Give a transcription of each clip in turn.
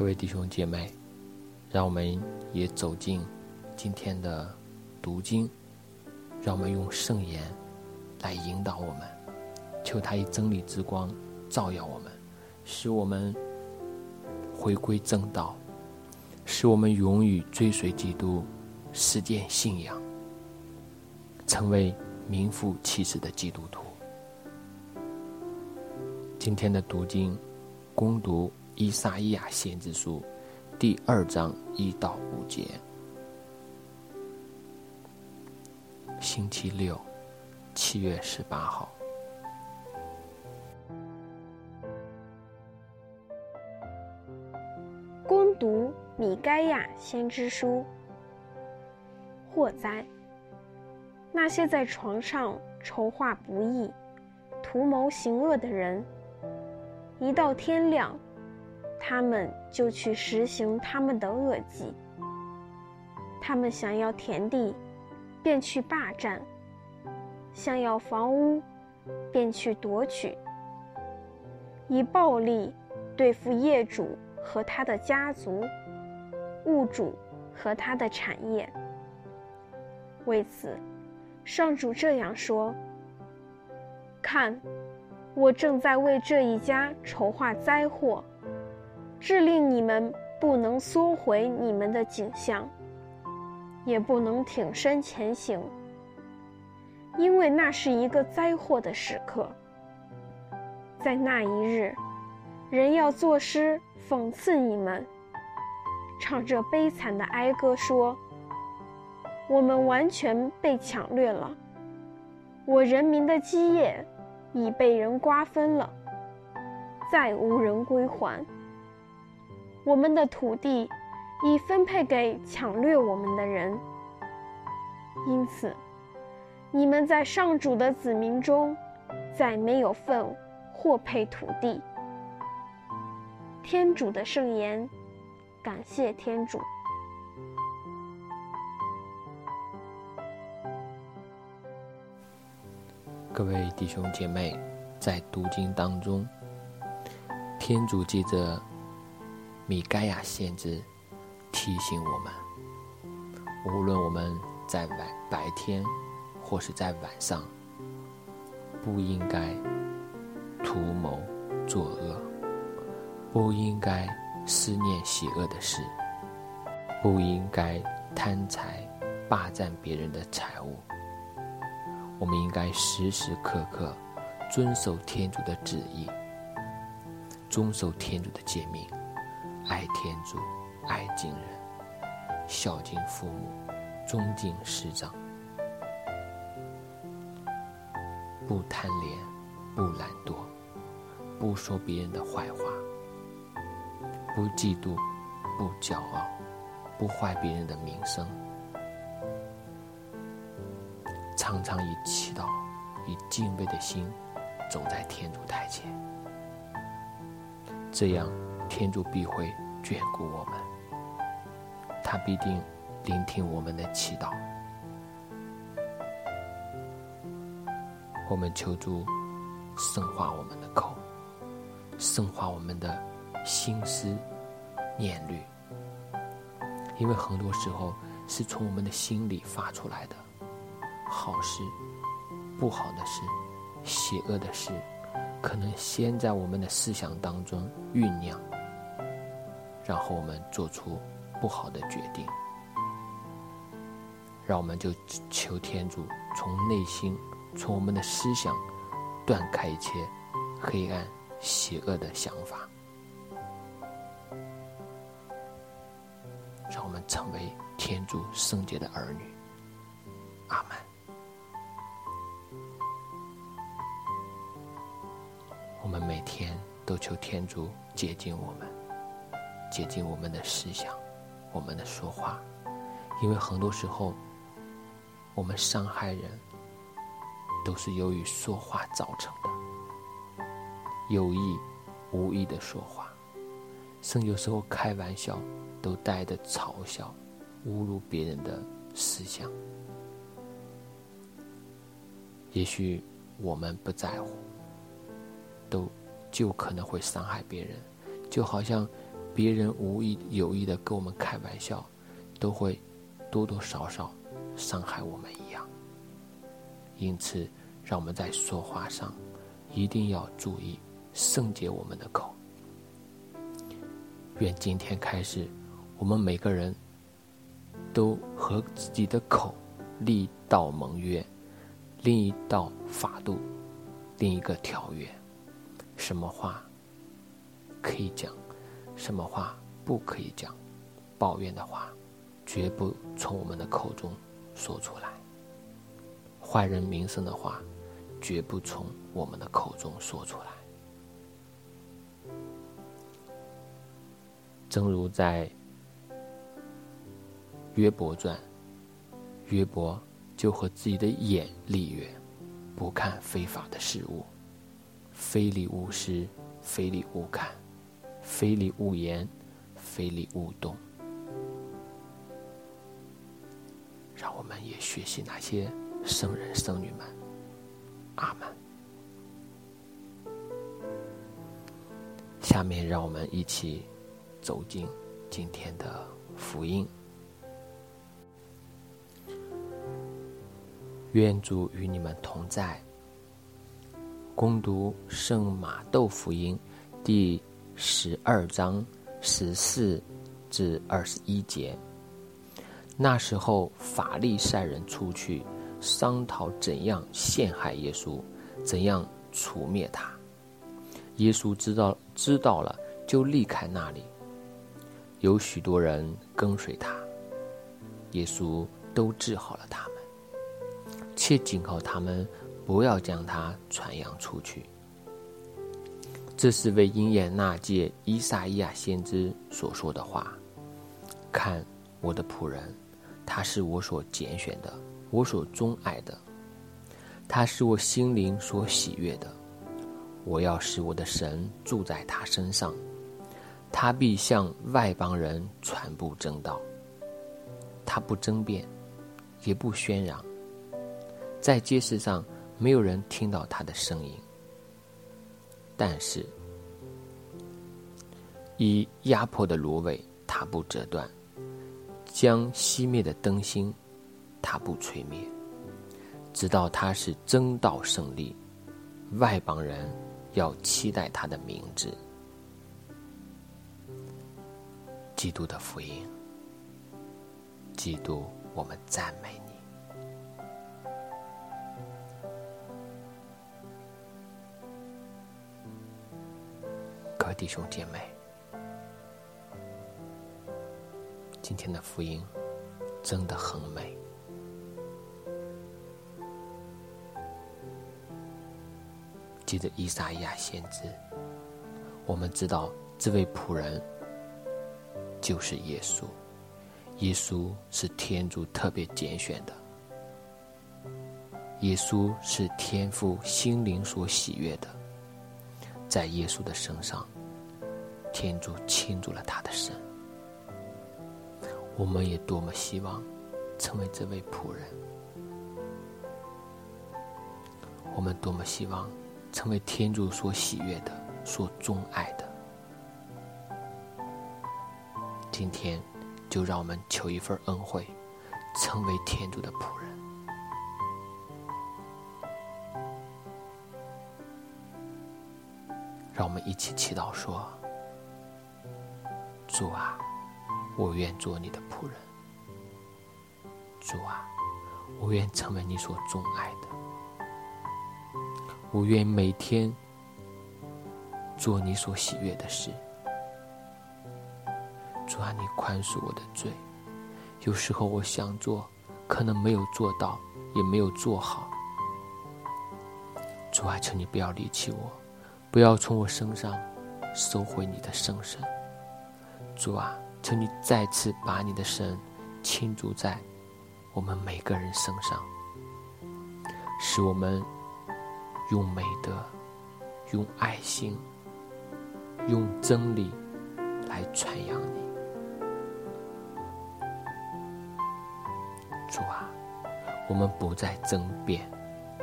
各位弟兄姐妹，让我们也走进今天的读经，让我们用圣言来引导我们，求他以真理之光照耀我们，使我们回归正道，使我们勇于追随基督，实践信仰，成为名副其实的基督徒。今天的读经攻读以赛亚先知书第2章1到5节。星期六，7月18号。 攻读米该亚先知书。祸哉！那些在床上筹划不义、图谋行恶的人，一到天亮，他们就去实行他们的恶计。他们想要田地，便去霸占；想要房屋，便去夺取，以暴力对付业主和他的家族，物主和他的产业。为此，上主这样说：看，我正在为这一家筹划灾祸，致令你们不能缩回你们的景象，也不能挺身前行，因为那是一个灾祸的时刻。在那一日，人要作诗讽刺你们，唱着悲惨的哀歌说：我们完全被抢掠了，我人民的基业已被人瓜分了，再无人归还。我们的土地已分配给抢掠我们的人。因此，你们在上主的子民中再没有份或配土地。天主的圣言，感谢天主。 各位弟兄姐妹，在读经当中，天主借着米该亚先知提醒我们，无论我们在白天或是在晚上，不应该图谋作恶，不应该思念邪恶的事，不应该贪财霸占别人的财物。我们应该时时刻刻遵守天主的旨意，遵守天主的诫命，爱天主，爱敬人，孝敬父母，尊敬师长，不贪恋，不懒惰，不说别人的坏话，不嫉妒，不骄傲，不坏别人的名声，常常以祈祷、以敬畏的心走在天主台前，这样天主必会眷顾我们，他必定聆听我们的祈祷。我们求主圣化我们的口，圣化我们的心思念虑，因为很多时候是从我们的心里发出来的，好事、不好的事、邪恶的事，可能先在我们的思想当中酝酿，然后我们做出不好的决定。让我们就求天主从内心，从我们的思想断开一切黑暗邪恶的想法，让我们成为天主圣洁的儿女。阿们。我们每天都求天主洁净我们，洁净我们的思想，我们的说话，因为很多时候我们伤害人都是由于说话造成的，有意无意的说话，甚至有时候开玩笑都带着嘲笑、侮辱别人的思想。也许我们不在乎，就可能会伤害别人，就好像别人无意有意的跟我们开玩笑，都会多多少少伤害我们一样。因此，让我们在说话上一定要注意圣洁我们的口。愿今天开始，我们每个人都和自己的口立一道盟约，另一道法度，另一个条约。什么话可以讲，什么话不可以讲，抱怨的话绝不从我们的口中说出来，坏人名声的话绝不从我们的口中说出来。正如在约伯传，约伯就和自己的眼立约，不看非法的事物，非礼勿视，非礼勿看，非礼勿言，非礼勿动。让我们也学习那些圣人圣女们。阿们。下面让我们一起走进今天的福音。愿主与你们同在。恭读圣马窦福音第12章14至21节。那时候法利赛人出去商讨怎样陷害耶稣，怎样除灭他。耶稣知道了，就离开那里，有许多人跟随他。耶稣都治好了他们，且警告他们不要将他传扬出去。这是为应验那届以赛亚先知所说的话：看我的仆人，他是我所拣选的，我所钟爱的，他是我心灵所喜悦的。我要使我的神住在他身上，他必向外邦人传布真道。他不争辩，也不喧嚷，在街市上没有人听到他的声音。但是以压迫的芦苇他不折断，将熄灭的灯芯他不吹灭，直到他是真道胜利，外邦人要期待他的名字。基督的福音。基督，我们赞美你。各位弟兄姐妹，今天的福音真的很美。记得以赛亚先知，我们知道这位仆人就是耶稣。耶稣是天主特别拣选的，耶稣是天父心灵所喜悦的。在耶稣的身上，天主倾注了他的神。我们也多么希望成为这位仆人，我们多么希望成为天主所喜悦的，所钟爱的。今天就让我们求一份恩惠，成为天主的仆人。让我们一起祈祷说：主啊，我愿做你的仆人。主啊，我愿成为你所钟爱的。我愿每天做你所喜悦的事。主啊，你宽恕我的罪。有时候我想做，可能没有做到，也没有做好。主啊，求你不要离弃我，不要从我身上收回你的圣神。主啊，求你再次把你的神倾注在我们每个人身上，使我们用美德，用爱心，用真理来传扬你。主啊，我们不再争辩，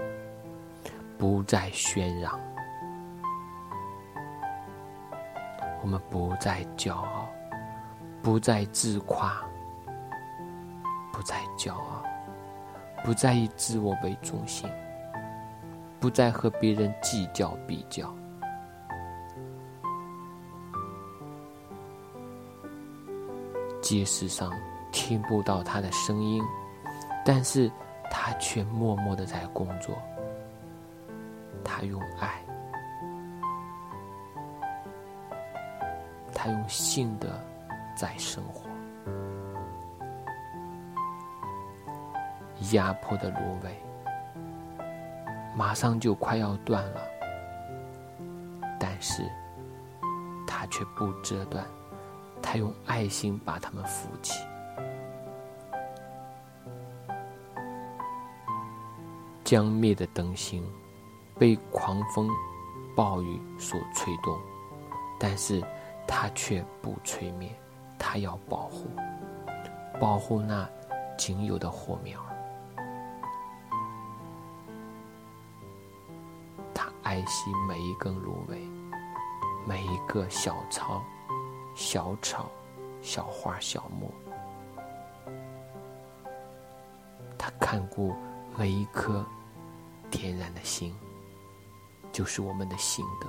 不再喧嚷， 我们不再骄傲，不再自夸，不再骄傲，不再以自我为中心，不再和别人计较比较。街市上听不到他的声音，但是他却默默地在工作。他用爱，他用信的在生活。压迫的芦苇马上就快要断了，但是他却不折断，他用爱心把它们扶起。将灭的灯芯被狂风暴雨所吹动，但是他却不吹灭，他要保护那仅有的火苗。他爱惜每一根芦苇，每一个小草、小草、小花、小木。他看顾每一颗天然的心，就是我们的心德。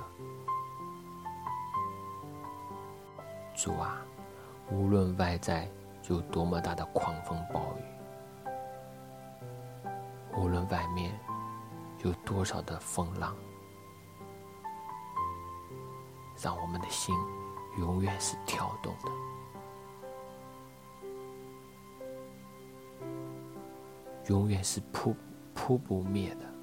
主啊，无论外在有多么大的狂风暴雨，无论外面有多少的风浪，让我们的心永远是跳动的，永远是扑不灭的。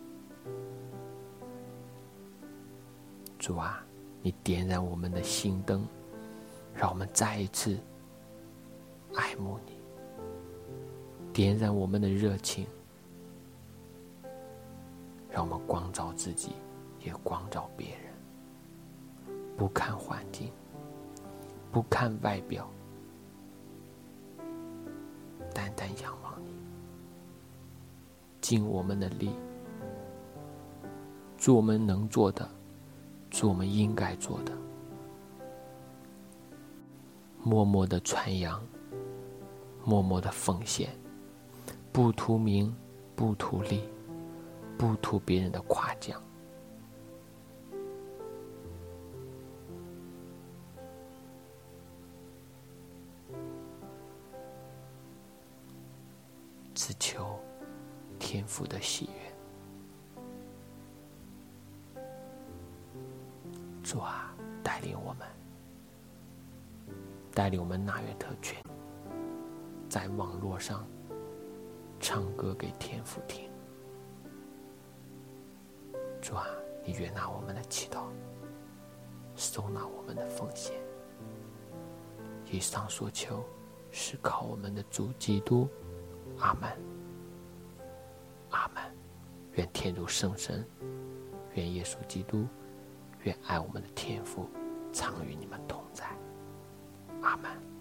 主啊，你点燃我们的心灯，让我们再一次爱慕你，点燃我们的热情，让我们光照自己，也光照别人。不看环境，不看外表，单单仰望你，尽我们的力，做我们能做的，做我们应该做的，默默的传扬，默默的奉献，不图名，不图利，不图别人的夸奖。只求天父的喜悦。主啊，带领我们纳约特权，在网络上唱歌给天父听。主啊，你悦纳我们的祈祷，收纳我们的奉献。以上所求是靠我们的主基督。阿们，阿们。愿天主圣神，愿耶稣基督，愿爱我们的天父常与你们同在。阿们。